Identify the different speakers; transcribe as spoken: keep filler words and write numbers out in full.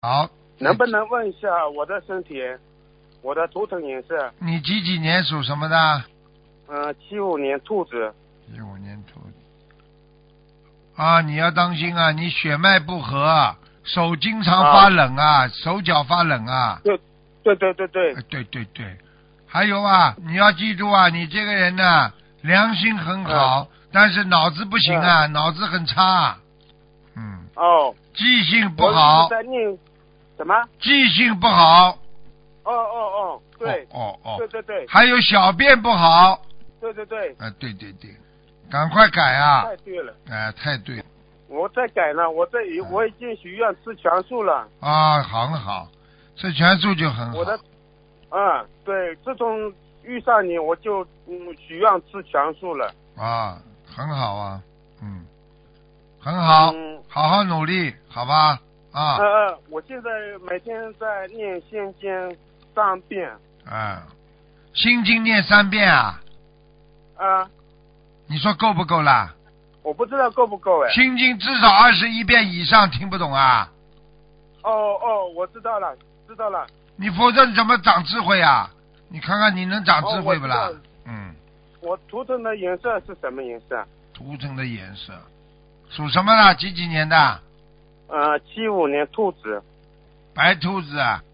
Speaker 1: 好，
Speaker 2: 能不能问一下我的身体，我的图腾颜色？
Speaker 1: 你几几年属什么的？
Speaker 2: 嗯、呃，七五年兔子。
Speaker 1: 一五年兔子。啊，你要当心啊，你血脉不和，手经常发冷啊，啊手脚发冷啊。
Speaker 2: 对，对对对对。
Speaker 1: 对对对，还有啊，你要记住啊，你这个人呢，良心很好，嗯、但是脑子不行啊，嗯、脑子很差。嗯。
Speaker 2: 哦。
Speaker 1: 记性不好。
Speaker 2: 我一直在念什么？
Speaker 1: 记性不好。
Speaker 2: 哦哦哦，对。
Speaker 1: 哦哦哦。
Speaker 2: 对对对。
Speaker 1: 还有小便不好。
Speaker 2: 对对对。
Speaker 1: 啊，对对对，赶快改啊！
Speaker 2: 太对了。
Speaker 1: 哎、呃，太对了。
Speaker 2: 我在改呢，我在我已经许愿吃全素了。
Speaker 1: 啊，很好，吃全素就很好。
Speaker 2: 我的，嗯，对，自从遇上你，我就嗯许愿吃全素了。
Speaker 1: 啊，很好啊，嗯，很好，
Speaker 2: 嗯，
Speaker 1: 好好努力，好吧？啊。
Speaker 2: 呃呃，我现在每天在念心经三遍。
Speaker 1: 啊，心经念三遍啊？
Speaker 2: 啊。
Speaker 1: 你说够不够啦？
Speaker 2: 我不知道够不够哎。
Speaker 1: 心经至少二十一遍以上，听不懂啊？
Speaker 2: 哦哦，我知道了，知道了。
Speaker 1: 你否则你怎么长智慧啊？你看看你能长智慧不啦？
Speaker 2: 哦、
Speaker 1: 嗯。
Speaker 2: 我图腾的颜色是什么颜色？
Speaker 1: 图腾的颜色属什么的？几几年的？
Speaker 2: 呃，七五年兔子。
Speaker 1: 白兔子啊。